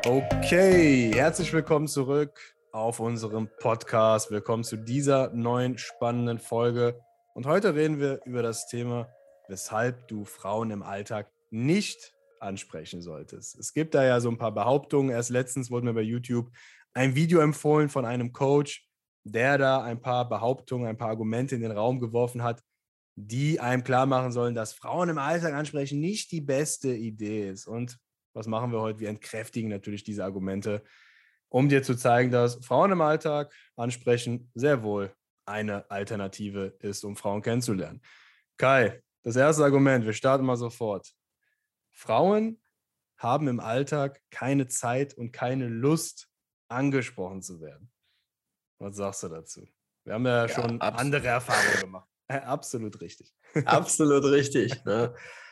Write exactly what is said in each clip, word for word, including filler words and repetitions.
Okay, herzlich willkommen zurück auf unserem Podcast. Willkommen zu dieser neuen spannenden Folge. Und heute reden wir über das Thema, weshalb du Frauen im Alltag nicht ansprechen solltest. Es gibt da ja so ein paar Behauptungen. Erst letztens wurde mir bei YouTube ein Video empfohlen von einem Coach, der da ein paar Behauptungen, ein paar Argumente in den Raum geworfen hat, die einem klar machen sollen, dass Frauen im Alltag ansprechen nicht die beste Idee ist. Und was machen wir heute? Wir entkräftigen natürlich diese Argumente, um dir zu zeigen, dass Frauen im Alltag ansprechen sehr wohl eine Alternative ist, um Frauen kennenzulernen. Kai, das erste Argument, wir starten mal sofort. Frauen haben im Alltag keine Zeit und keine Lust, angesprochen zu werden. Was sagst du dazu? Wir haben ja, ja schon absolut. andere Erfahrungen gemacht. Absolut richtig. Absolut richtig. Ne?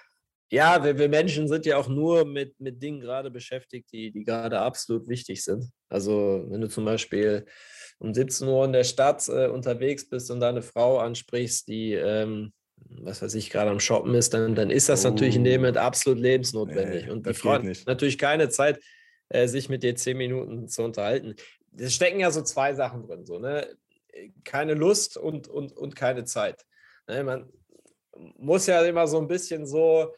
Ja, wir, wir Menschen sind ja auch nur mit, mit Dingen gerade beschäftigt, die, die gerade absolut wichtig sind. Also wenn du zum Beispiel um siebzehn Uhr in der Stadt äh, unterwegs bist und deine Frau ansprichst, die, ähm, was weiß ich, gerade am Shoppen ist, dann, dann ist das oh. natürlich in dem Moment absolut lebensnotwendig. Nee, und die Frau hat natürlich keine Zeit, äh, sich mit dir zehn Minuten zu unterhalten. Es stecken ja so zwei Sachen drin, so, ne? Keine Lust und, und, und keine Zeit. Ne? Man muss ja immer so ein bisschen so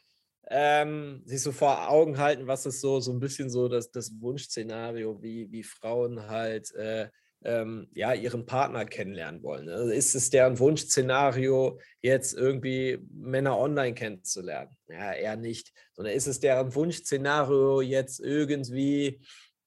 Ähm, sich so vor Augen halten, was ist so, so ein bisschen so das, das Wunschszenario, wie, wie Frauen halt äh, ähm, ja, ihren Partner kennenlernen wollen. Also ist es deren Wunschszenario, jetzt irgendwie Männer online kennenzulernen? Ja, eher nicht. Sondern ist es deren Wunschszenario, jetzt irgendwie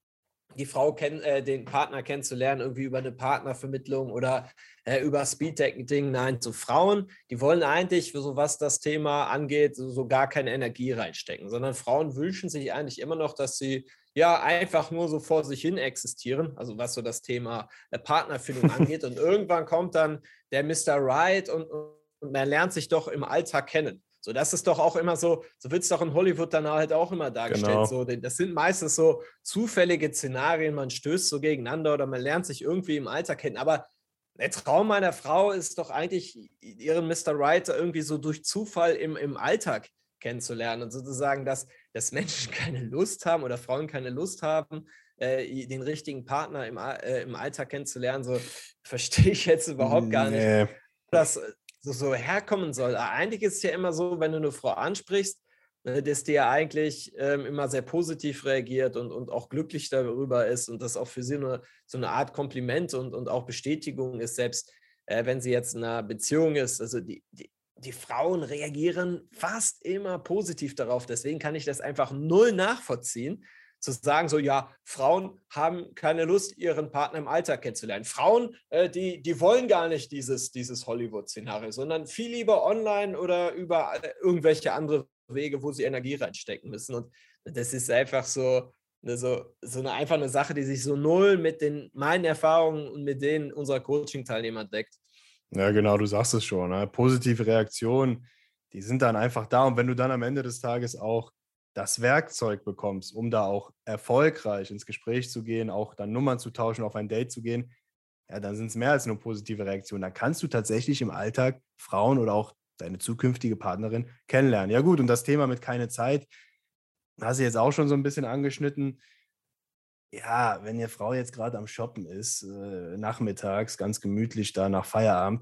die Frau kenn, äh, den Partner kennenzulernen, irgendwie über eine Partnervermittlung oder äh, über Speed-Dating? Nein, so Frauen, die wollen eigentlich, so was das Thema angeht, so, so gar keine Energie reinstecken, sondern Frauen wünschen sich eigentlich immer noch, dass sie ja einfach nur so vor sich hin existieren, also was so das Thema äh, Partnerfindung angeht. Und irgendwann kommt dann der Mister Right und, und man lernt sich doch im Alltag kennen. So, das ist doch auch immer so, so wird es doch in Hollywood dann halt auch immer dargestellt. Genau. So, das sind meistens so zufällige Szenarien, man stößt so gegeneinander oder man lernt sich irgendwie im Alltag kennen. Aber der Traum meiner Frau ist doch eigentlich, ihren Mister Right irgendwie so durch Zufall im, im Alltag kennenzulernen. Und sozusagen, dass, dass Menschen keine Lust haben oder Frauen keine Lust haben, äh, den richtigen Partner im, äh, im Alltag kennenzulernen, so verstehe ich jetzt überhaupt gar nee. nicht. Das So, so herkommen soll. Eigentlich ist es ja immer so, wenn du eine Frau ansprichst, dass die ja eigentlich ähm, immer sehr positiv reagiert und, und auch glücklich darüber ist und das auch für sie eine, so eine Art Kompliment und, und auch Bestätigung ist, selbst äh, wenn sie jetzt in einer Beziehung ist. Also die, die, die Frauen reagieren fast immer positiv darauf. Deswegen kann ich das einfach null nachvollziehen, zu sagen, so ja, Frauen haben keine Lust, ihren Partner im Alltag kennenzulernen. Frauen, äh, die, die wollen gar nicht dieses, dieses Hollywood-Szenario, sondern viel lieber online oder über irgendwelche andere Wege, wo sie Energie reinstecken müssen. Und das ist einfach so, eine, so, so eine, einfach eine Sache, die sich so null mit den, meinen Erfahrungen und mit denen unserer Coaching-Teilnehmer deckt. Ja, genau, du sagst es schon. Ne? Positive Reaktionen, die sind dann einfach da. Und wenn du dann am Ende des Tages auch das Werkzeug bekommst, um da auch erfolgreich ins Gespräch zu gehen, auch dann Nummern zu tauschen, auf ein Date zu gehen, ja, dann sind es mehr als nur positive Reaktionen. Dann kannst du tatsächlich im Alltag Frauen oder auch deine zukünftige Partnerin kennenlernen. Ja gut, und das Thema mit keine Zeit, hast du jetzt auch schon so ein bisschen angeschnitten. Ja, wenn ihr Frau jetzt gerade am Shoppen ist, äh, nachmittags, ganz gemütlich da nach Feierabend,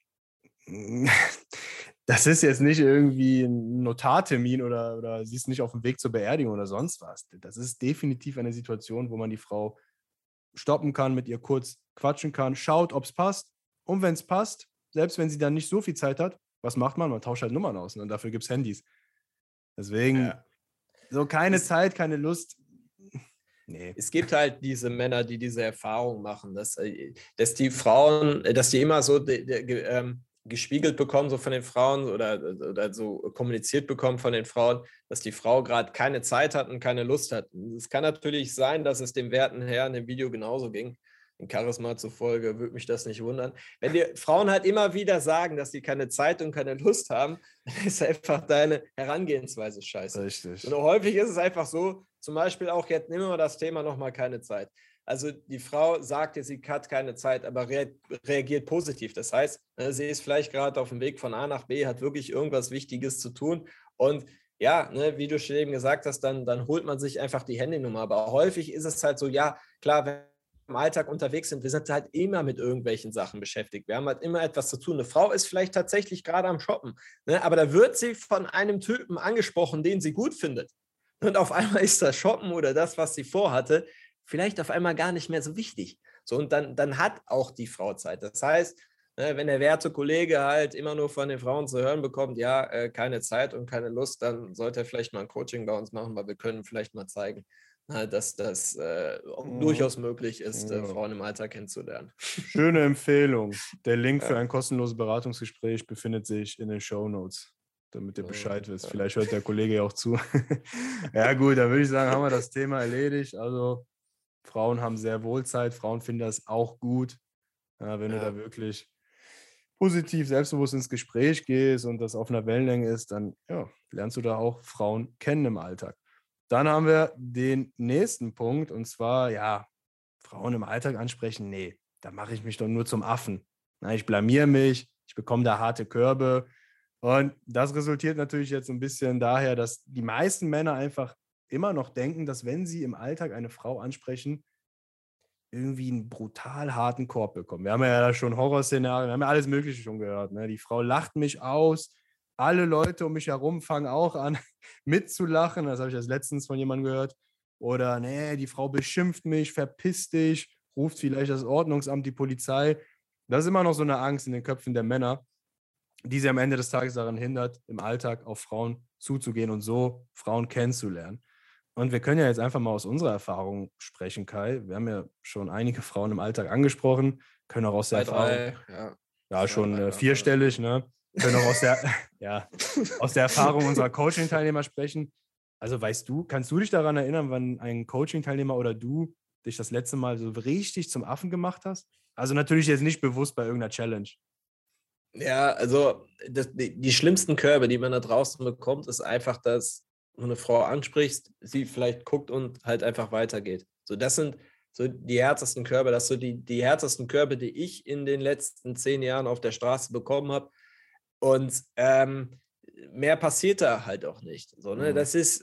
das ist jetzt nicht irgendwie ein Notartermin oder, oder sie ist nicht auf dem Weg zur Beerdigung oder sonst was. Das ist definitiv eine Situation, wo man die Frau stoppen kann, mit ihr kurz quatschen kann, schaut, ob es passt. Und wenn es passt, selbst wenn sie dann nicht so viel Zeit hat, was macht man? Man tauscht halt Nummern aus und dafür gibt es Handys. Deswegen, ja. so keine es, Zeit, keine Lust. Nee. Es gibt halt diese Männer, die diese Erfahrung machen, dass, dass die Frauen, dass die immer so de, de, ähm, gespiegelt bekommen, so von den Frauen oder, oder so kommuniziert bekommen von den Frauen, dass die Frau gerade keine Zeit hat und keine Lust hat. Es kann natürlich sein, dass es dem werten Herrn im Video genauso ging. In Charisma zufolge würde mich das nicht wundern. Wenn die Frauen halt immer wieder sagen, dass sie keine Zeit und keine Lust haben, dann ist einfach deine Herangehensweise scheiße. Richtig. Und häufig ist es einfach so, zum Beispiel auch jetzt, nehmen wir mal das Thema nochmal keine Zeit. Also die Frau sagt jetzt, sie hat keine Zeit, aber rea- reagiert positiv. Das heißt, sie ist vielleicht gerade auf dem Weg von A nach B, hat wirklich irgendwas Wichtiges zu tun und ja, ne, wie du schon eben gesagt hast, dann, dann holt man sich einfach die Handynummer. Aber häufig ist es halt so, ja, klar, wenn wir im Alltag unterwegs sind, wir sind halt immer mit irgendwelchen Sachen beschäftigt. Wir haben halt immer etwas zu tun. Eine Frau ist vielleicht tatsächlich gerade am Shoppen, ne, aber da wird sie von einem Typen angesprochen, den sie gut findet. Und auf einmal ist das Shoppen oder das, was sie vorhatte, vielleicht auf einmal gar nicht mehr so wichtig. So, und dann, dann hat auch die Frau Zeit. Das heißt, wenn der werte Kollege halt immer nur von den Frauen zu hören bekommt, ja, äh, keine Zeit und keine Lust, dann sollte er vielleicht mal ein Coaching bei uns machen, weil wir können vielleicht mal zeigen, na, dass das äh, Mhm. durchaus möglich ist, äh, Ja. Frauen im Alltag kennenzulernen. Schöne Empfehlung. Der Link für Ja. ein kostenloses Beratungsgespräch befindet sich in den Shownotes, damit ihr Ja, Bescheid wisst. ja. Vielleicht hört der Kollege ja auch zu. Ja gut, dann würde ich sagen, haben wir das Thema erledigt. Also Frauen haben sehr wohl Zeit, Frauen finden das auch gut, ja, wenn Ja. du da wirklich positiv, selbstbewusst ins Gespräch gehst und das auf einer Wellenlänge ist, dann ja, lernst du da auch Frauen kennen im Alltag. Dann haben wir den nächsten Punkt und zwar, ja, Frauen im Alltag ansprechen, nee, da mache ich mich doch nur zum Affen. Na, ich blamier mich, ich bekomme da harte Körbe und das resultiert natürlich jetzt ein bisschen daher, dass die meisten Männer einfach immer noch denken, dass wenn sie im Alltag eine Frau ansprechen, irgendwie einen brutal harten Korb bekommen. Wir haben ja da schon Horrorszenarien, wir haben ja alles Mögliche schon gehört. Ne? Die Frau lacht mich aus, alle Leute um mich herum fangen auch an mitzulachen. Das habe ich erst letztens von jemandem gehört. Oder, nee, die Frau beschimpft mich, verpiss dich, ruft vielleicht das Ordnungsamt, die Polizei. Das ist immer noch so eine Angst in den Köpfen der Männer, die sie am Ende des Tages daran hindert, im Alltag auf Frauen zuzugehen und so Frauen kennenzulernen. Und wir können ja jetzt einfach mal aus unserer Erfahrung sprechen, Kai. Wir haben ja schon einige Frauen im Alltag angesprochen, können auch aus der Zwei, Erfahrung, drei, ja. ja, Zwei, schon drei äh, waren vierstellig, ne? Können auch aus der, ja, aus der Erfahrung unserer Coaching-Teilnehmer sprechen. Also weißt du, kannst du dich daran erinnern, wann ein Coaching-Teilnehmer oder du dich das letzte Mal so richtig zum Affen gemacht hast? Also natürlich jetzt nicht bewusst bei irgendeiner Challenge. Ja, also das, die, die schlimmsten Körbe, die man da draußen bekommt, ist einfach, dass du eine Frau ansprichst, sie vielleicht guckt und halt einfach weitergeht. So, das sind so die härtesten Körbe, das sind so die, die härtesten Körbe, die ich in den letzten zehn Jahren auf der Straße bekommen habe. Und ähm, mehr passiert da halt auch nicht. So, ne? Mhm. Das ist,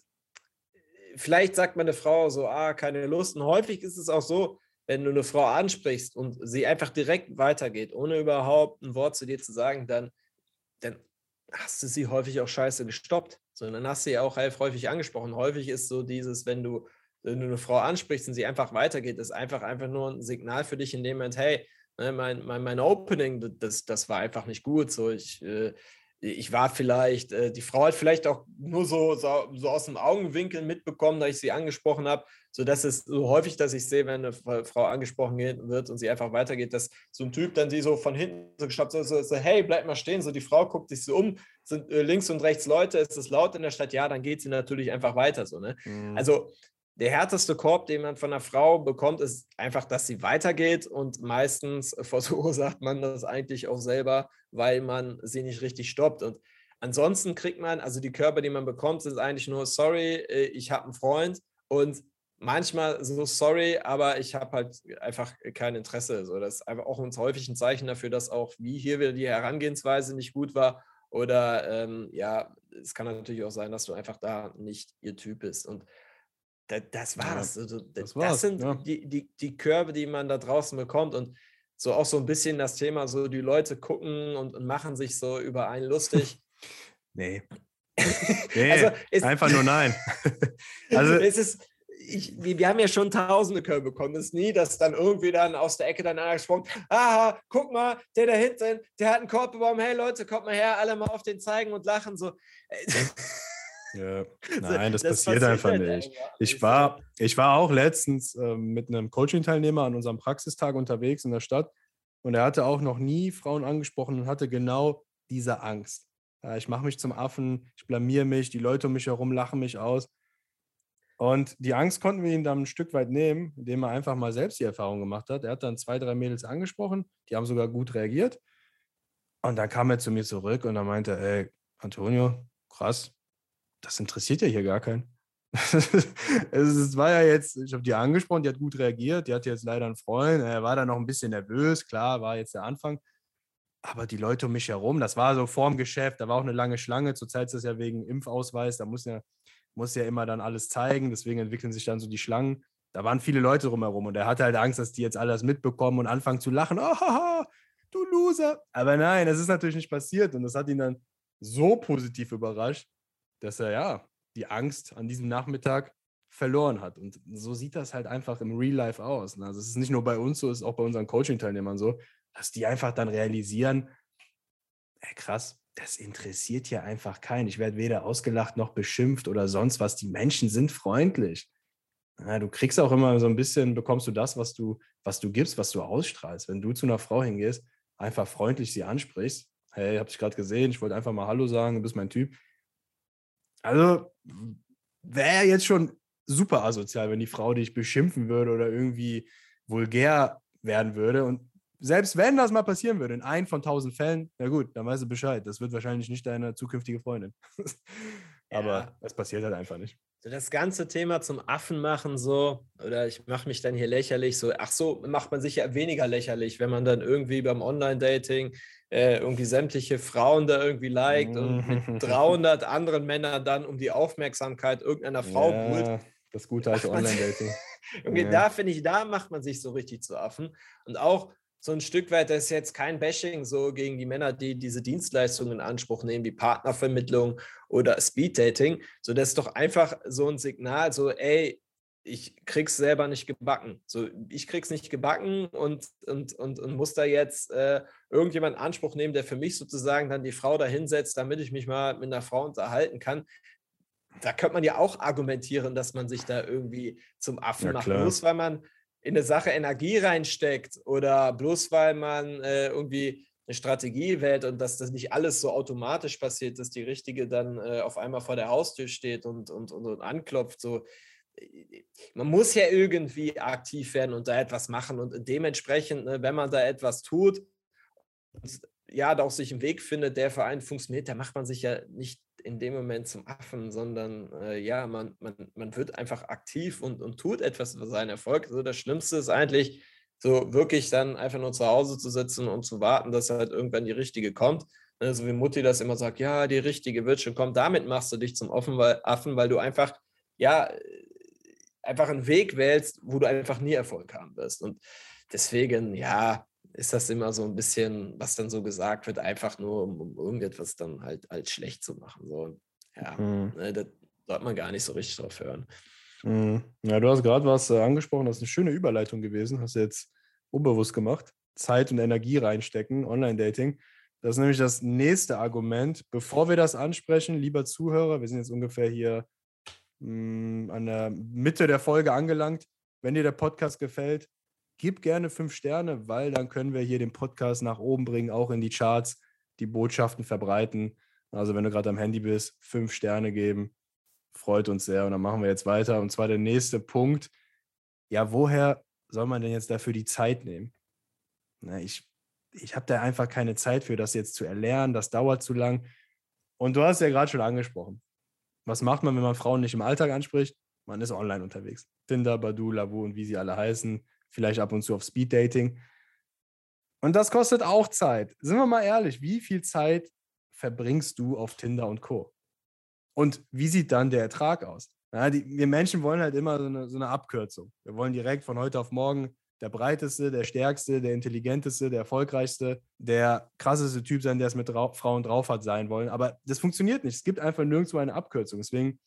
vielleicht sagt meine Frau so, ah, keine Lust. Und häufig ist es auch so, wenn du eine Frau ansprichst und sie einfach direkt weitergeht, ohne überhaupt ein Wort zu dir zu sagen, dann, dann hast du sie häufig auch scheiße gestoppt. So, dann hast du sie auch halt häufig angesprochen. Häufig ist so dieses, wenn du, wenn du eine Frau ansprichst und sie einfach weitergeht, ist einfach, einfach nur ein Signal für dich in dem Moment, hey, ne, mein, mein, mein Opening, das, das war einfach nicht gut. So, ich, äh, ich war vielleicht, äh, die Frau hat vielleicht auch nur so, so, so aus dem Augenwinkel mitbekommen, dass ich sie angesprochen habe. So, dass es so häufig, dass ich sehe, wenn eine Frau angesprochen wird und sie einfach weitergeht, dass so ein Typ dann sie so von hinten so gestoppt, so, so, so, hey, bleib mal stehen. So, die Frau guckt sich so um, sind äh, links und rechts Leute, ist es laut in der Stadt? Ja, dann geht sie natürlich einfach weiter. So, ne? Mhm. Also, der härteste Korb, den man von einer Frau bekommt, ist einfach, dass sie weitergeht und meistens verursacht man das eigentlich auch selber, weil man sie nicht richtig stoppt. Und ansonsten kriegt man, also die Körbe, die man bekommt, sind eigentlich nur, sorry, ich habe einen Freund und manchmal so, sorry, aber ich habe halt einfach kein Interesse. So, das ist einfach auch uns häufig ein Zeichen dafür, dass auch wie hier wieder die Herangehensweise nicht gut war oder ähm, ja, es kann natürlich auch sein, dass du einfach da nicht ihr Typ bist und Das, das war's. Ja, also, das, das war's. sind Ja. die, die, die Körbe, die man da draußen bekommt. Und so auch so ein bisschen das Thema, so die Leute gucken und, und machen sich so über einen lustig. Nee. Nee, also es, einfach nur nein. Also, es ist, ich, wir, wir haben ja schon tausende Körbe bekommen. Es ist nie, dass dann irgendwie dann aus der Ecke dann einer gesprungen, aha, guck mal, der da hinten, der hat einen Korb bekommen, hey Leute, kommt mal her, alle mal auf den zeigen und lachen. So. ja, nein, das, Das passiert, passiert einfach halt nicht. einfach Ich nicht, war, so. ich war auch letztens ähm, mit einem Coaching-Teilnehmer an unserem Praxistag unterwegs in der Stadt und er hatte auch noch nie Frauen angesprochen und hatte genau diese Angst. Ja, ich mache mich zum Affen, ich blamier mich, die Leute um mich herum lachen mich aus. Und die Angst konnten wir ihm dann ein Stück weit nehmen, indem er einfach mal selbst die Erfahrung gemacht hat. Er hat dann zwei, drei Mädels angesprochen, die haben sogar gut reagiert. Und dann kam er zu mir zurück und er meinte, ey, Antonio, krass, das interessiert ja hier gar keinen. Es war ja jetzt, ich habe die angesprochen, die hat gut reagiert, die hatte jetzt leider einen Freund, er war da noch ein bisschen nervös, klar, war jetzt der Anfang. aber die Leute um mich herum, das war so vorm Geschäft, da war auch eine lange Schlange. Zurzeit ist das ja wegen Impfausweis, da muss ja, muss ja immer dann alles zeigen, deswegen entwickeln sich dann so die Schlangen. Da waren viele Leute drumherum und er hatte halt Angst, dass die jetzt alles mitbekommen und anfangen zu lachen. Oh, haha, du Loser. Aber nein, das ist natürlich nicht passiert und das hat ihn dann so positiv überrascht, dass er ja die Angst an diesem Nachmittag verloren hat. Und so sieht das halt einfach im Real Life aus. Also es ist nicht nur bei uns so, es ist auch bei unseren Coaching-Teilnehmern so, dass die einfach dann realisieren, ey, krass, das interessiert ja einfach keinen. Ich werde weder ausgelacht noch beschimpft oder sonst was. Die Menschen sind freundlich. Ja, du kriegst auch immer so ein bisschen, bekommst du das, was du, was du gibst, was du ausstrahlst. Wenn du zu einer Frau hingehst, einfach freundlich sie ansprichst, hey, hab dich gerade gesehen, ich wollte einfach mal Hallo sagen, du bist mein Typ. Also wäre jetzt schon super asozial, wenn die Frau dich beschimpfen würde oder irgendwie vulgär werden würde. Und selbst wenn das mal passieren würde, in einem von tausend Fällen, na gut, dann weißt du Bescheid. Das wird wahrscheinlich nicht deine zukünftige Freundin. Aber es Ja. passiert halt einfach nicht. So das ganze Thema zum Affen machen, so, oder ich mache mich dann hier lächerlich, so, ach so, macht man sich ja weniger lächerlich, wenn man dann irgendwie beim Online-Dating äh, irgendwie sämtliche Frauen da irgendwie liked und mit dreihundert anderen Männern dann um die Aufmerksamkeit irgendeiner Frau buhlt. Ja, das gute alte Online-Dating. Irgendwie Ja. da finde ich, da macht man sich so richtig zu Affen. Und auch so ein Stück weit, das ist jetzt kein Bashing so gegen die Männer, die diese Dienstleistungen in Anspruch nehmen, wie Partnervermittlung oder Speeddating. So, das ist doch einfach so ein Signal, so, ey, ich krieg's selber nicht gebacken. So, ich krieg's nicht gebacken und, und, und, und muss da jetzt äh, irgendjemand in Anspruch nehmen, der für mich sozusagen dann die Frau da hinsetzt, damit ich mich mal mit einer Frau unterhalten kann. Da könnte man ja auch argumentieren, dass man sich da irgendwie zum Affen Ja, macht. klar. Bloß weil man in eine Sache Energie reinsteckt oder bloß weil man äh, irgendwie eine Strategie wählt und dass das nicht alles so automatisch passiert, dass die Richtige dann äh, auf einmal vor der Haustür steht und, und, und, und anklopft. So. Man muss ja irgendwie aktiv werden und da etwas machen und dementsprechend, ne, wenn man da etwas tut und ja, da auch sich einen Weg findet, der für einen funktioniert, da macht man sich ja nicht in dem Moment zum Affen, sondern äh, ja, man, man, man wird einfach aktiv und, und tut etwas für seinen Erfolg. Also das Schlimmste ist eigentlich, so wirklich dann einfach nur zu Hause zu sitzen und zu warten, dass halt irgendwann die Richtige kommt. Also wie Mutti das immer sagt, ja, die Richtige wird schon kommen. Damit machst du dich zum Affen, weil, Affen, weil du einfach, ja, einfach einen Weg wählst, wo du einfach nie Erfolg haben wirst. Und deswegen, ja, ist das immer so ein bisschen, was dann so gesagt wird, einfach nur, um, um irgendetwas dann halt als schlecht zu machen. So, ja, Mhm. ne, da sollte man gar nicht so richtig drauf hören. Mhm. Ja, du hast gerade was äh, angesprochen, das ist eine schöne Überleitung gewesen, hast du jetzt unbewusst gemacht. Zeit und Energie reinstecken, Online-Dating. Das ist nämlich das nächste Argument. Bevor wir das ansprechen, lieber Zuhörer, wir sind jetzt ungefähr hier mh, an der Mitte der Folge angelangt. Wenn dir der Podcast gefällt, gib gerne fünf Sterne, weil dann können wir hier den Podcast nach oben bringen, auch in die Charts, die Botschaften verbreiten. Also wenn du gerade am Handy bist, fünf Sterne geben. Freut uns sehr. Und dann machen wir jetzt weiter. Und zwar der nächste Punkt. Ja, woher soll man denn jetzt dafür die Zeit nehmen? Na, ich ich habe da einfach keine Zeit für, das jetzt zu erlernen. Das dauert zu lang. Und du hast ja gerade schon angesprochen. Was macht man, wenn man Frauen nicht im Alltag anspricht? Man ist online unterwegs. Tinder, Badoo, Lavu und wie sie alle heißen. Vielleicht ab und zu auf Speeddating. Und das kostet auch Zeit. Sind wir mal ehrlich, wie viel Zeit verbringst du auf Tinder und Co.? Und wie sieht dann der Ertrag aus? Ja, die, wir Menschen wollen halt immer so eine, so eine Abkürzung. Wir wollen direkt von heute auf morgen der breiteste, der stärkste, der intelligenteste, der erfolgreichste, der krasseste Typ sein, der es mit Drau- Frauen drauf hat, sein wollen. Aber das funktioniert nicht. Es gibt einfach nirgendwo eine Abkürzung. Deswegen,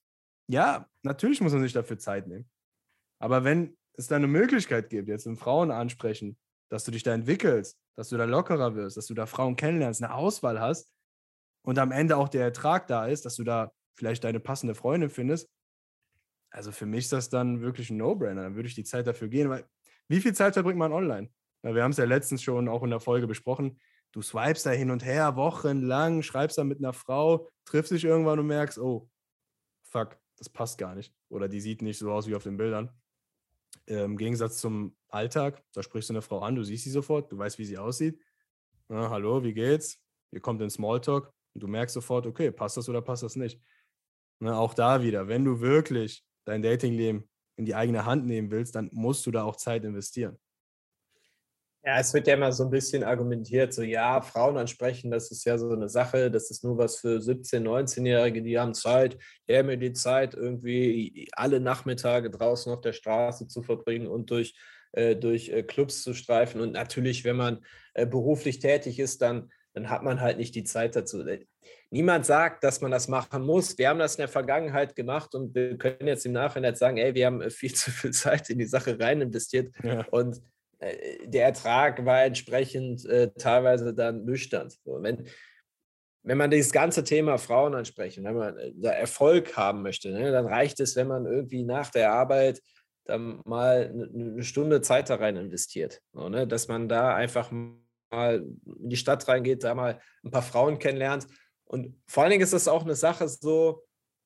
ja, natürlich muss man sich dafür Zeit nehmen. Aber wenn es da eine Möglichkeit gibt, jetzt mit Frauen ansprechen, dass du dich da entwickelst, dass du da lockerer wirst, dass du da Frauen kennenlernst, eine Auswahl hast, und am Ende auch der Ertrag da ist, dass du da vielleicht deine passende Freundin findest, also für mich ist das dann wirklich ein No-Brainer. Dann würde ich die Zeit dafür gehen, weil wie viel Zeit verbringt man online? Ja, wir haben es ja letztens schon auch in der Folge besprochen. Du swipest da hin und her, wochenlang, schreibst da mit einer Frau, triffst dich irgendwann und merkst, oh, fuck, das passt gar nicht. Oder die sieht nicht so aus wie auf den Bildern. Im Gegensatz zum Alltag, da sprichst du eine Frau an, du siehst sie sofort, du weißt, wie sie aussieht. Na, hallo, wie geht's? Ihr kommt in Smalltalk und du merkst sofort, okay, passt das oder passt das nicht? Na, auch da wieder, wenn du wirklich dein Datingleben in die eigene Hand nehmen willst, dann musst du da auch Zeit investieren. Ja, es wird ja immer so ein bisschen argumentiert, so ja, Frauen ansprechen, das ist ja so eine Sache, das ist nur was für siebzehn-, neunzehnjährige, die haben Zeit, die haben mir die Zeit, irgendwie alle Nachmittage draußen auf der Straße zu verbringen und durch, äh, durch äh, Clubs zu streifen. Und natürlich, wenn man äh, beruflich tätig ist, dann, dann hat man halt nicht die Zeit dazu. Niemand sagt, dass man das machen muss. Wir haben das in der Vergangenheit gemacht und wir können jetzt im Nachhinein sagen, ey, wir haben äh, viel zu viel Zeit in die Sache rein investiert. Ja. Und der Ertrag war entsprechend äh, teilweise dann nüchtern. So, wenn, wenn man dieses ganze Thema Frauen ansprechen, wenn man da Erfolg haben möchte, ne, dann reicht es, wenn man irgendwie nach der Arbeit dann mal eine Stunde Zeit da rein investiert. So, ne, dass man da einfach mal in die Stadt reingeht, da mal ein paar Frauen kennenlernt. Und vor allen Dingen ist das auch eine Sache so,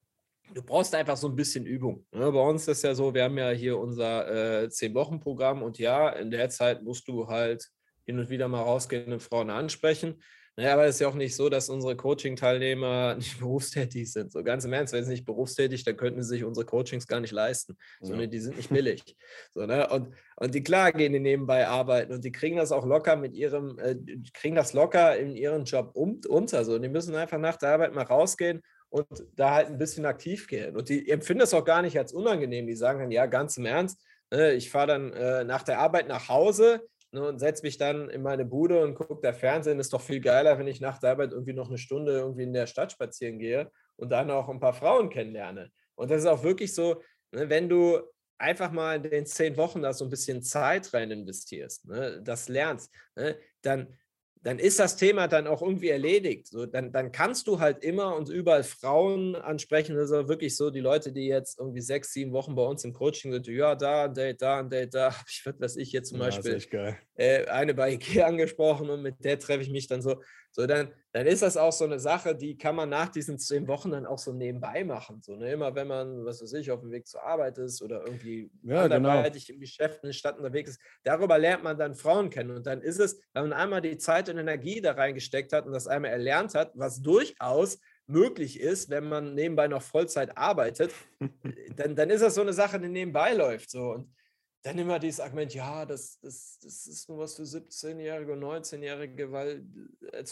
du brauchst einfach so ein bisschen Übung. Ne? Bei uns ist ja so, wir haben ja hier unser äh, zehn-Wochen-Programm und ja, in der Zeit musst du halt hin und wieder mal rausgehen und Frauen ansprechen. Naja, aber es ist ja auch nicht so, dass unsere Coaching-Teilnehmer nicht berufstätig sind. So ganz im Ernst, wenn sie nicht berufstätig, dann könnten sie sich unsere Coachings gar nicht leisten. So, Ja. ne, die sind nicht billig. So, ne? und, und die klar gehen die nebenbei arbeiten und die kriegen das auch locker mit ihrem, äh, die kriegen das locker in ihren Job um, unter. So. Und die müssen einfach nach der Arbeit mal rausgehen und da halt ein bisschen aktiv gehen. Und die empfinden das auch gar nicht als unangenehm. Die sagen dann, ja, ganz im Ernst, ne, ich fahre dann äh, nach der Arbeit nach Hause, ne, und setze mich dann in meine Bude und gucke da Fernsehen. Ist doch viel geiler, wenn ich nach der Arbeit irgendwie noch eine Stunde irgendwie in der Stadt spazieren gehe und dann auch ein paar Frauen kennenlerne. Und das ist auch wirklich so, ne, wenn du einfach mal in den zehn Wochen da so ein bisschen Zeit rein investierst, ne, das lernst, ne, dann dann ist das Thema dann auch irgendwie erledigt. So, dann, dann kannst du halt immer und überall Frauen ansprechen. Das ist auch wirklich so, die Leute, die jetzt irgendwie sechs, sieben Wochen bei uns im Coaching sind, ja, da ein Date, da ein Date, da habe ich, was ich jetzt zum Ja, Beispiel ist echt geil. äh, eine bei IKEA angesprochen und mit der treffe ich mich dann so. So, dann, dann ist das auch so eine Sache, die kann man nach diesen zehn Wochen dann auch so nebenbei machen. So, ne? Immer wenn man, was weiß ich, auf dem Weg zur Arbeit ist oder irgendwie Ja, anderweitig genau. im Geschäft in der Stadt unterwegs ist, darüber lernt man dann Frauen kennen. Und dann ist es, wenn man einmal die Zeit und Energie da reingesteckt hat und das einmal erlernt hat, was durchaus möglich ist, wenn man nebenbei noch Vollzeit arbeitet, dann, dann ist das so eine Sache, die nebenbei läuft. So. Und dann immer dieses Argument, ja, das, das, das ist nur was für siebzehnjährige und neunzehnjährige, weil als,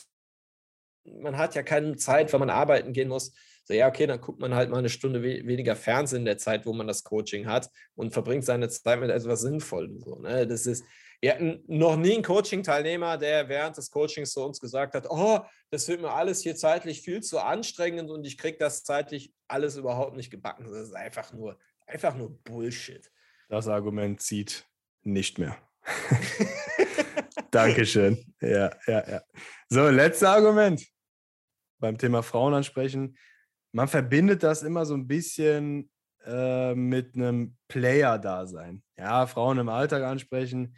man hat ja keine Zeit, wenn man arbeiten gehen muss. So, ja, okay, dann guckt man halt mal eine Stunde we weniger Fernsehen in der Zeit, wo man das Coaching hat und verbringt seine Zeit mit etwas Sinnvollem. So, ne? Das ist, wir hatten noch nie einen Coaching-Teilnehmer, der während des Coachings zu uns gesagt hat, oh, das wird mir alles hier zeitlich viel zu anstrengend und ich kriege das zeitlich alles überhaupt nicht gebacken. Das ist einfach nur, einfach nur Bullshit. Das Argument zieht nicht mehr. Dankeschön. Ja, ja, ja. So, letztes Argument beim Thema Frauen ansprechen. Man verbindet das immer so ein bisschen äh, mit einem Player-Dasein. Ja, Frauen im Alltag ansprechen.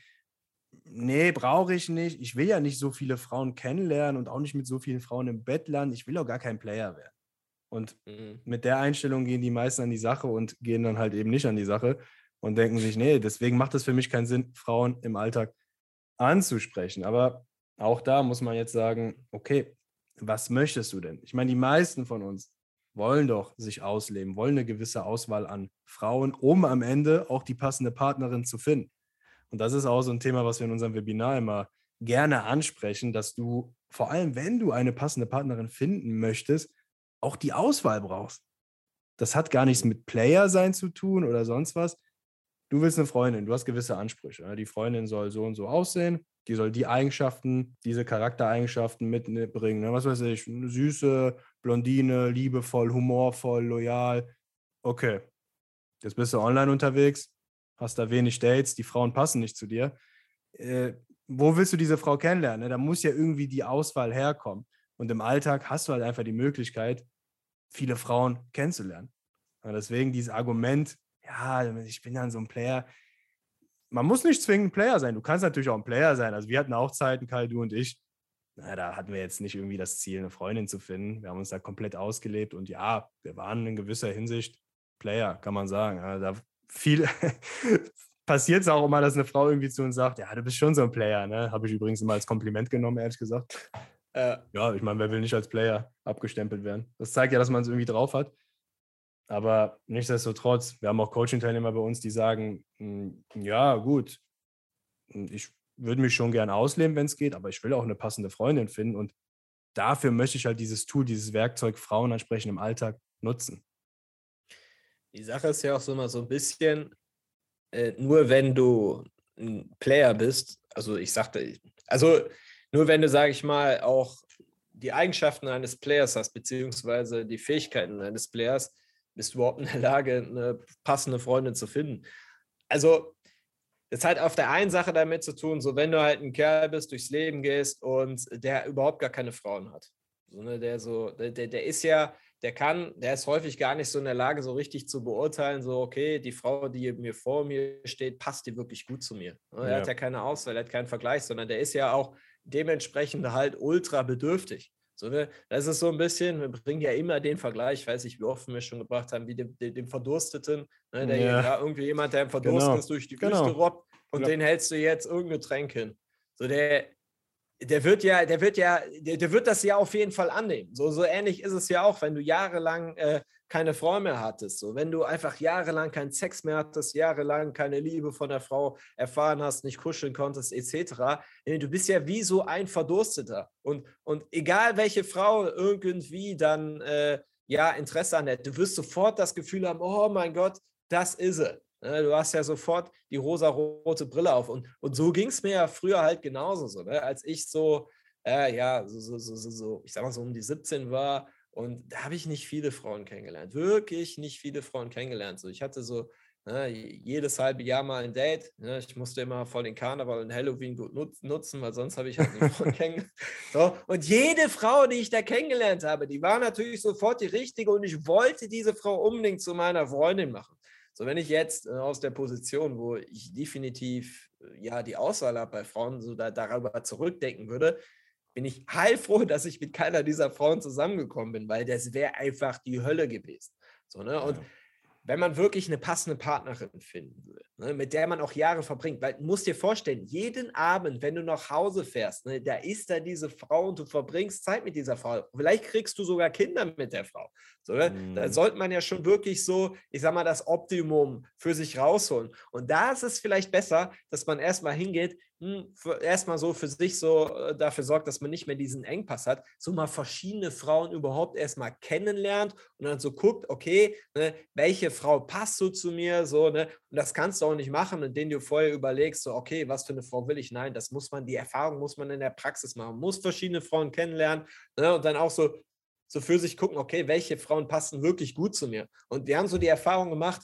Nee, brauche ich nicht. Ich will ja nicht so viele Frauen kennenlernen und auch nicht mit so vielen Frauen im Bett landen. Ich will auch gar kein Player werden. Und Mhm. mit der Einstellung gehen die meisten an die Sache und gehen dann halt eben nicht an die Sache und denken sich, nee, deswegen macht es für mich keinen Sinn, Frauen im Alltag anzusprechen. Aber auch da muss man jetzt sagen, okay, was möchtest du denn? Ich meine, die meisten von uns wollen doch sich ausleben, wollen eine gewisse Auswahl an Frauen, um am Ende auch die passende Partnerin zu finden. Und das ist auch so ein Thema, was wir in unserem Webinar immer gerne ansprechen, dass du, vor allem wenn du eine passende Partnerin finden möchtest, auch die Auswahl brauchst. Das hat gar nichts mit Player sein zu tun oder sonst was. Du willst eine Freundin, du hast gewisse Ansprüche. Die Freundin soll so und so aussehen, die soll die Eigenschaften, diese Charaktereigenschaften mitbringen. Was weiß ich, eine süße Blondine, liebevoll, humorvoll, loyal. Okay, jetzt bist du online unterwegs, hast da wenig Dates, die Frauen passen nicht zu dir. Äh, wo willst du diese Frau kennenlernen? Da muss ja irgendwie die Auswahl herkommen. Und im Alltag hast du halt einfach die Möglichkeit, viele Frauen kennenzulernen. Und deswegen dieses Argument, ja, ich bin dann so ein Player. Man muss nicht zwingend ein Player sein. Du kannst natürlich auch ein Player sein. Also wir hatten auch Zeiten, Kai, du und ich, na, da hatten wir jetzt nicht irgendwie das Ziel, eine Freundin zu finden. Wir haben uns da komplett ausgelebt und ja, wir waren in gewisser Hinsicht Player, kann man sagen. Also da viel passiert es auch immer, dass eine Frau irgendwie zu uns sagt, ja, du bist schon so ein Player, ne? Habe ich übrigens immer als Kompliment genommen, ehrlich gesagt. Äh, ja, ich meine, wer will nicht als Player abgestempelt werden? Das zeigt ja, dass man es irgendwie drauf hat. Aber nichtsdestotrotz, wir haben auch Coaching-Teilnehmer bei uns, die sagen, ja, gut, ich würde mich schon gern ausleben, wenn es geht, aber ich will auch eine passende Freundin finden und dafür möchte ich halt dieses Tool, dieses Werkzeug Frauen entsprechend im Alltag nutzen. Die Sache ist ja auch so immer so ein bisschen, äh, nur wenn du ein Player bist, also ich sagte, also nur wenn du, sage ich mal, auch die Eigenschaften eines Players hast, beziehungsweise die Fähigkeiten eines Players, bist du überhaupt in der Lage, eine passende Freundin zu finden. Also das hat auf der einen Sache damit zu tun, so wenn du halt ein Kerl bist, durchs Leben gehst und der überhaupt gar keine Frauen hat. So, ne, der so, der, der ist ja, der kann, der ist häufig gar nicht so in der Lage, so richtig zu beurteilen, so, okay, die Frau, die mir vor mir steht, passt die wirklich gut zu mir. Er Ja. hat ja keine Auswahl, er hat keinen Vergleich, sondern der ist ja auch dementsprechend halt ultra bedürftig. So, ne? Das ist so ein bisschen, wir bringen ja immer den Vergleich, ich weiß nicht, wie oft wir schon gebracht haben, wie dem, dem, dem Verdursteten, ne? Der Ja. ja, irgendwie jemand, der im Verdursten Genau. ist, durch die Genau. Wüste robbt und Ja. den hältst du jetzt irgendein Getränk hin. So, der, der wird ja, der wird ja, der, der wird das ja auf jeden Fall annehmen. So, so ähnlich ist es ja auch, wenn du jahrelang äh, keine Frau mehr hattest. So, wenn du einfach jahrelang keinen Sex mehr hattest, jahrelang keine Liebe von der Frau erfahren hast, nicht kuscheln konntest, et cetera. Du bist ja wie so ein Verdursteter. Und, und egal welche Frau irgendwie dann äh, ja Interesse an hat, du wirst sofort das Gefühl haben, oh mein Gott, das ist sie. Du hast ja sofort die rosa-rote Brille auf. Und, und so ging es mir ja früher halt genauso. So, ne? Als ich so, äh, ja, so, so, so, so, so, ich sag mal so um die siebzehn war, und da habe ich nicht viele Frauen kennengelernt. Wirklich nicht viele Frauen kennengelernt. So, ich hatte so ne, jedes halbe Jahr mal ein Date. Ne? Ich musste immer vor den Karneval und Halloween gut nut- nutzen, weil sonst habe ich halt nie Frauen kennengelernt. So, und jede Frau, die ich da kennengelernt habe, die war natürlich sofort die richtige und ich wollte diese Frau unbedingt zu meiner Freundin machen. So, wenn ich jetzt äh, aus der Position, wo ich definitiv äh, ja die Auswahl habe bei Frauen, so da, darüber zurückdenken würde, bin ich heilfroh, dass ich mit keiner dieser Frauen zusammengekommen bin, weil das wäre einfach die Hölle gewesen. So, ne? Und Ja. wenn man wirklich eine passende Partnerin finden will, ne, mit der man auch Jahre verbringt, weil du musst dir vorstellen, jeden Abend, wenn du nach Hause fährst, ne, da ist da diese Frau und du verbringst Zeit mit dieser Frau. Vielleicht kriegst du sogar Kinder mit der Frau. So, ne? Mhm. Da sollte man ja schon wirklich so, ich sag mal, das Optimum für sich rausholen. Und da ist es vielleicht besser, dass man erstmal hingeht, hm, erstmal so für sich so äh, dafür sorgt, dass man nicht mehr diesen Engpass hat, so mal verschiedene Frauen überhaupt erstmal kennenlernt und dann so guckt, okay, ne, welche Frau passt so zu mir, so, ne, und das kannst du auch nicht machen, indem du vorher überlegst, so, okay, was für eine Frau will ich? Nein, das muss man, die Erfahrung muss man in der Praxis machen, man muss verschiedene Frauen kennenlernen, ne, und dann auch so, so für sich gucken, okay, welche Frauen passen wirklich gut zu mir? Und wir haben so die Erfahrung gemacht,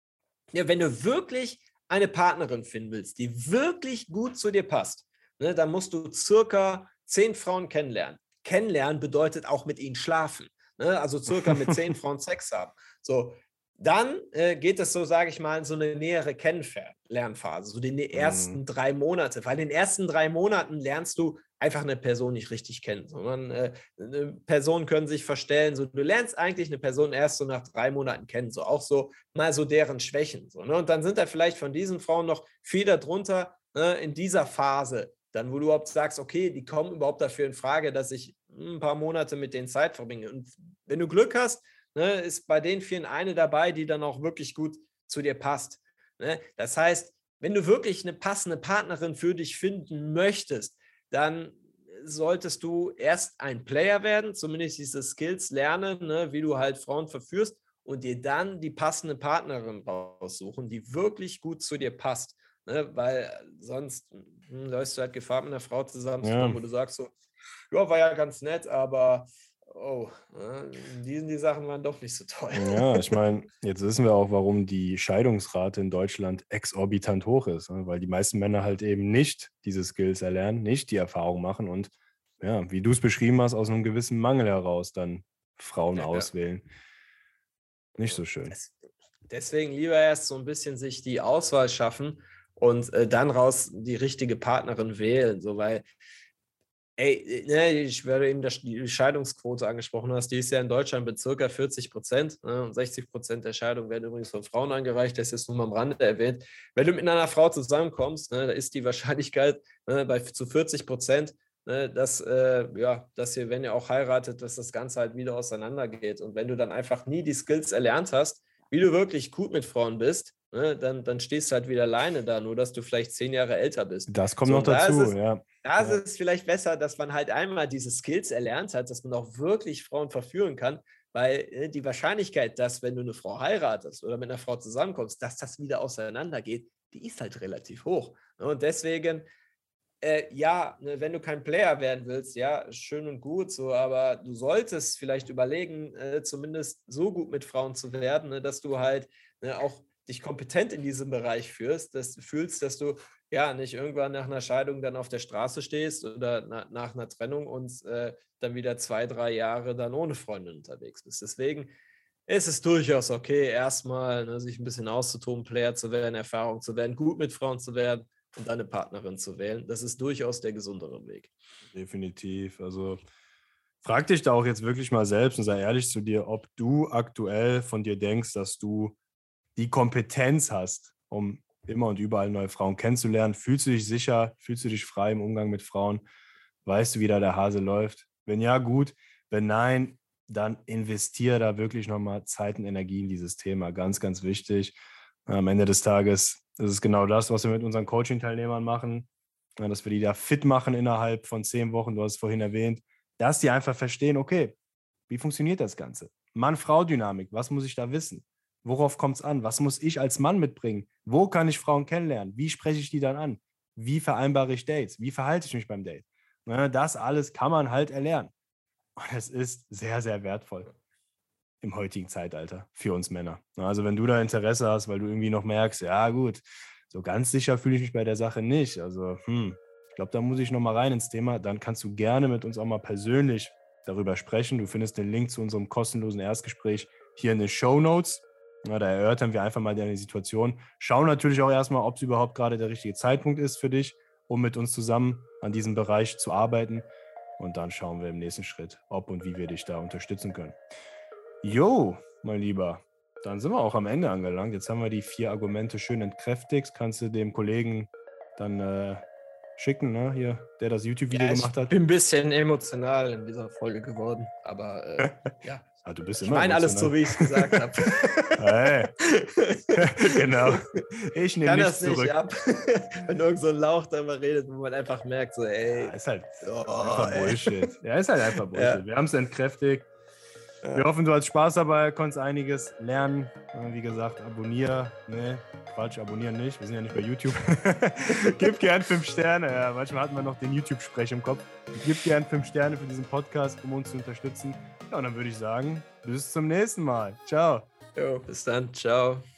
ja, wenn du wirklich eine Partnerin finden willst, die wirklich gut zu dir passt, ne, dann musst du circa zehn Frauen kennenlernen. Kennenlernen bedeutet auch mit ihnen schlafen. Ne? Also circa mit zehn Frauen Sex haben. So, dann äh, geht es so, sage ich mal, in so eine nähere Kennenlernphase, so die ersten Mhm. drei Monate. Weil in den ersten drei Monaten lernst du einfach eine Person nicht richtig kennen, sondern äh, eine Personen können sich verstellen. So, du lernst eigentlich eine Person erst so nach drei Monaten kennen, so auch so mal so deren Schwächen. So, ne? Und dann sind da vielleicht von diesen Frauen noch viel darunter ne, in dieser Phase, dann wo du überhaupt sagst, okay, die kommen überhaupt dafür in Frage, dass ich ein paar Monate mit denen Zeit verbringe. Und wenn du Glück hast, ne, ist bei den vielen eine dabei, die dann auch wirklich gut zu dir passt. Ne? Das heißt, wenn du wirklich eine passende Partnerin für dich finden möchtest, dann solltest du erst ein Player werden, zumindest diese Skills lernen, ne, wie du halt Frauen verführst und dir dann die passende Partnerin raussuchen, die wirklich gut zu dir passt. Ne, weil sonst hm, läufst du halt Gefahr, mit einer Frau zusammenzukommen, Ja. wo du sagst so, ja, war ja ganz nett, aber oh, ne, die, die Sachen waren doch nicht so toll. Ja, ich meine, jetzt wissen wir auch, warum die Scheidungsrate in Deutschland exorbitant hoch ist, ne? Weil die meisten Männer halt eben nicht diese Skills erlernen, nicht die Erfahrung machen und ja, wie du es beschrieben hast, aus einem gewissen Mangel heraus dann Frauen Ja, auswählen. Nicht ja. so schön. Das, deswegen lieber erst so ein bisschen sich die Auswahl schaffen und äh, dann raus die richtige Partnerin wählen, so weil ey, ne, ich werde eben das, die Scheidungsquote angesprochen hast, die ist ja in Deutschland bei circa vierzig Prozent. Ne, und sechzig Prozent der Scheidungen werden übrigens von Frauen eingereicht, das ist nur mal am Rande erwähnt. Wenn du mit einer Frau zusammenkommst, ne, da ist die Wahrscheinlichkeit ne, bei zu vierzig Prozent, ne, dass, äh, ja, dass ihr, wenn ihr auch heiratet, dass das Ganze halt wieder auseinandergeht. Und wenn du dann einfach nie die Skills erlernt hast, wie du wirklich gut mit Frauen bist, ne, dann, dann stehst du halt wieder alleine da, nur dass du vielleicht zehn Jahre älter bist. Das kommt so, noch dazu, da ist es, ja. Da ist ja. es vielleicht besser, dass man halt einmal diese Skills erlernt hat, dass man auch wirklich Frauen verführen kann, weil die Wahrscheinlichkeit, dass wenn du eine Frau heiratest oder mit einer Frau zusammenkommst, dass das wieder auseinandergeht, die ist halt relativ hoch. Und deswegen, äh, ja, ne, wenn du kein Player werden willst, ja, schön und gut, so, aber du solltest vielleicht überlegen, äh, zumindest so gut mit Frauen zu werden, ne, dass du halt ne, auch dich kompetent in diesem Bereich führst, dass du fühlst, dass du ja nicht irgendwann nach einer Scheidung dann auf der Straße stehst oder na, nach einer Trennung und äh, dann wieder zwei, drei Jahre dann ohne Freundin unterwegs bist. Deswegen ist es durchaus okay, erstmal ne, sich ein bisschen auszutoben, Player zu werden, Erfahrung zu werden, gut mit Frauen zu werden und dann eine Partnerin zu wählen. Das ist durchaus der gesundere Weg. Definitiv. Also frag dich da auch jetzt wirklich mal selbst und sei ehrlich zu dir, ob du aktuell von dir denkst, dass du die Kompetenz hast, um immer und überall neue Frauen kennenzulernen. Fühlst du dich sicher? Fühlst du dich frei im Umgang mit Frauen? Weißt du, wie da der Hase läuft? Wenn ja, gut. Wenn nein, dann investiere da wirklich nochmal Zeit und Energie in dieses Thema. Ganz, ganz wichtig. Am Ende des Tages ist es genau das, was wir mit unseren Coaching-Teilnehmern machen, dass wir die da fit machen innerhalb von zehn Wochen. Du hast es vorhin erwähnt, dass die einfach verstehen, okay, wie funktioniert das Ganze? Mann-Frau-Dynamik, was muss ich da wissen? Worauf kommt es an? Was muss ich als Mann mitbringen? Wo kann ich Frauen kennenlernen? Wie spreche ich die dann an? Wie vereinbare ich Dates? Wie verhalte ich mich beim Date? Das alles kann man halt erlernen. Und es ist sehr, sehr wertvoll im heutigen Zeitalter für uns Männer. Also wenn du da Interesse hast, weil du irgendwie noch merkst, ja gut, so ganz sicher fühle ich mich bei der Sache nicht. Also hm, ich glaube, da muss ich noch mal rein ins Thema. Dann kannst du gerne mit uns auch mal persönlich darüber sprechen. Du findest den Link zu unserem kostenlosen Erstgespräch hier in den Shownotes. Ja, da erörtern wir einfach mal deine Situation. Schauen natürlich auch erstmal, ob es überhaupt gerade der richtige Zeitpunkt ist für dich, um mit uns zusammen an diesem Bereich zu arbeiten. Und dann schauen wir im nächsten Schritt, ob und wie wir dich da unterstützen können. Jo, mein Lieber, dann sind wir auch am Ende angelangt. Jetzt haben wir die vier Argumente schön entkräftigt. Kannst du dem Kollegen dann äh, schicken, ne? Hier, der das YouTube-Video ja, gemacht hat. Ich bin ein bisschen emotional in dieser Folge geworden, aber äh, ja. Ah, du bist ich immer meine alles so, wie ich es gesagt habe. Hey. Genau. Ich nehme nichts das nicht zurück. ab, wenn irgend so ein Lauch da immer redet, wo man einfach merkt, so ey. Ja, ist halt oh, einfach ey. Bullshit. Ja, ist halt einfach Bullshit. Ja. Wir haben es entkräftigt. Ja. Wir hoffen, du hast Spaß dabei, konntest einiges lernen. Wie gesagt, abonniere. Ne, Quatsch, abonnieren nicht. Wir sind ja nicht bei YouTube. Gib gern fünf Sterne. Ja, manchmal hat man noch den YouTube-Sprech im Kopf. Gib gern fünf Sterne für diesen Podcast, um uns zu unterstützen. Ja, und dann würde ich sagen, bis zum nächsten Mal. Ciao. Jo, bis dann. Ciao.